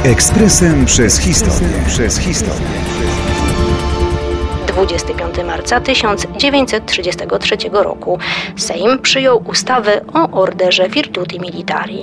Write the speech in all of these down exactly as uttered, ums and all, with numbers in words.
Ekspresem przez historię. Przez historię. dwudziestego piątego marca tysiąc dziewięćset trzydziestego trzeciego roku Sejm przyjął ustawę o Orderze Virtuti Militari.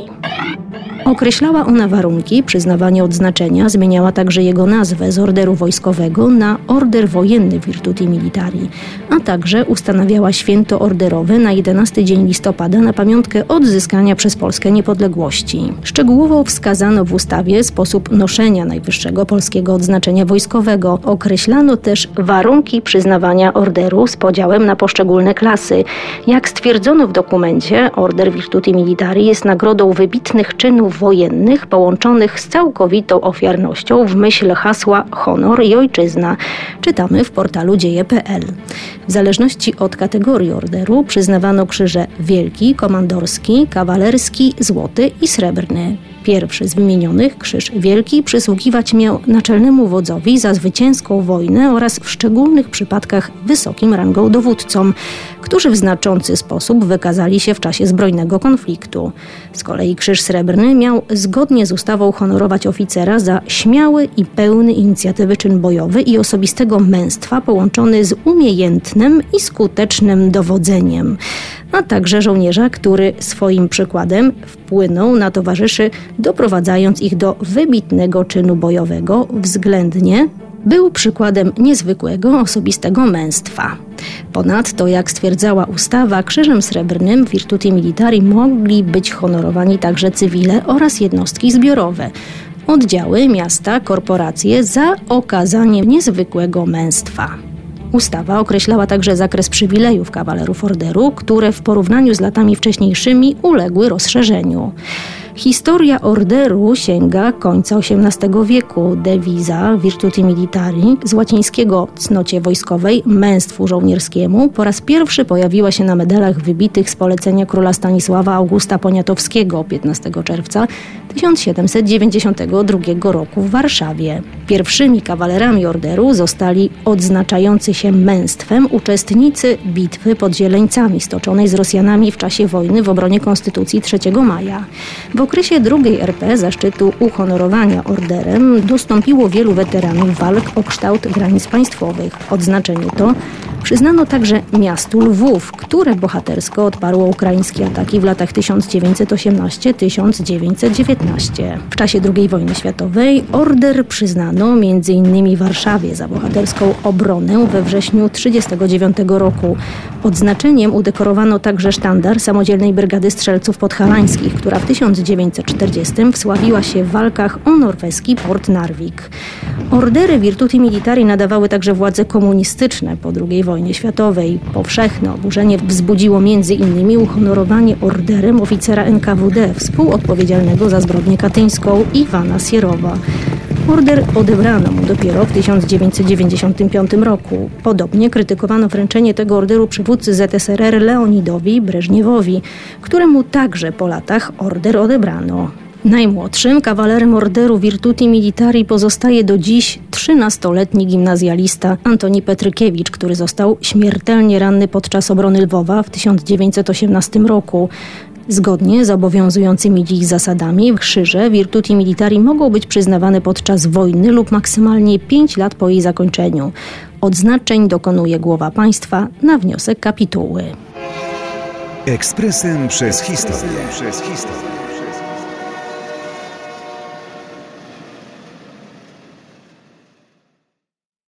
Określała ona warunki przyznawania odznaczenia, zmieniała także jego nazwę z orderu wojskowego na Order Wojenny Virtuti Militari, a także ustanawiała święto orderowe na jedenasty dzień listopada na pamiątkę odzyskania przez Polskę niepodległości. Szczegółowo wskazano w ustawie sposób noszenia najwyższego polskiego odznaczenia wojskowego. Określano też warunki przyznawania orderu z podziałem na poszczególne klasy. Jak stwierdzono w dokumencie, Order Virtuti Militari jest nagrodą wybitnych czynów wojennych połączonych z całkowitą ofiarnością w myśl hasła honor i ojczyzna. Czytamy w portalu dzieje kropka pe el. W zależności od kategorii orderu przyznawano krzyże wielki, komandorski, kawalerski, złoty i srebrny. Pierwszy z wymienionych, krzyż wielki, przysługiwać miał naczelnemu wodzowi za zwycięską wojnę oraz w szczególnych przypadkach wysokim rangą dowódcom, którzy w znaczący sposób wykazali się w czasie zbrojnego konfliktu. Z kolei krzyż srebrny miał zgodnie z ustawą honorować oficera za śmiały i pełny inicjatywy czyn bojowy i osobistego męstwa połączony z umiejętnym i skutecznym dowodzeniem, a także żołnierza, który swoim przykładem wpłynął na towarzyszy, doprowadzając ich do wybitnego czynu bojowego, względnie był przykładem niezwykłego osobistego męstwa. Ponadto, jak stwierdzała ustawa, krzyżem srebrnym Virtuti Militari mogli być honorowani także cywile oraz jednostki zbiorowe, oddziały, miasta, korporacje za okazanie niezwykłego męstwa. Ustawa określała także zakres przywilejów kawalerów orderu, które w porównaniu z latami wcześniejszymi uległy rozszerzeniu. Historia orderu sięga końca osiemnastego wieku. Dewiza Virtuti Militari z łacińskiego cnocie wojskowej, męstwu żołnierskiemu, po raz pierwszy pojawiła się na medalach wybitych z polecenia króla Stanisława Augusta Poniatowskiego piętnastego czerwca tysiąc siedemset dziewięćdziesiątego drugiego roku w Warszawie. Pierwszymi kawalerami orderu zostali odznaczający się męstwem uczestnicy bitwy pod Zieleńcami stoczonej z Rosjanami w czasie wojny w obronie Konstytucji trzeciego maja. W okresie drugiej er pe zaszczytu uhonorowania orderem dostąpiło wielu weteranów walk o kształt granic państwowych. Odznaczenie to przyznano także miastu Lwów, które bohatersko odparło ukraińskie ataki w latach tysiąc dziewięćset osiemnastego do tysiąc dziewięćset dziewiętnastego. W czasie drugiej wojny światowej order przyznano między innymi Warszawie za bohaterską obronę we wrześniu tysiąc dziewięćset trzydziestego dziewiątego roku. Odznaczeniem udekorowano także sztandar Samodzielnej Brygady Strzelców Podhalańskich, która w tysiąc dziewięćset czterdziestym wsławiła się w walkach o norweski port Narvik. Ordery Virtuti Militari nadawały także władze komunistyczne po drugiej wojnie światowej. Powszechne oburzenie wzbudziło między innymi uhonorowanie orderem oficera en ka wu de współodpowiedzialnego za zbrodnię katyńską Iwana Sierowa. Order odebrano mu dopiero w tysiąc dziewięćset dziewięćdziesiątym piątym roku. Podobnie krytykowano wręczenie tego orderu przywódcy zet es er er Leonidowi Breżniewowi, któremu także po latach order odebrano. Najmłodszym kawalerem orderu Virtuti Militari pozostaje do dziś trzynastoletni gimnazjalista Antoni Petrykiewicz, który został śmiertelnie ranny podczas obrony Lwowa w tysiąc dziewięćset osiemnastym roku. Zgodnie z obowiązującymi dziś zasadami krzyże Virtuti Militari mogą być przyznawane podczas wojny lub maksymalnie pięć lat po jej zakończeniu. Odznaczeń dokonuje głowa państwa na wniosek kapituły. Ekspresem przez historię. Przez historię.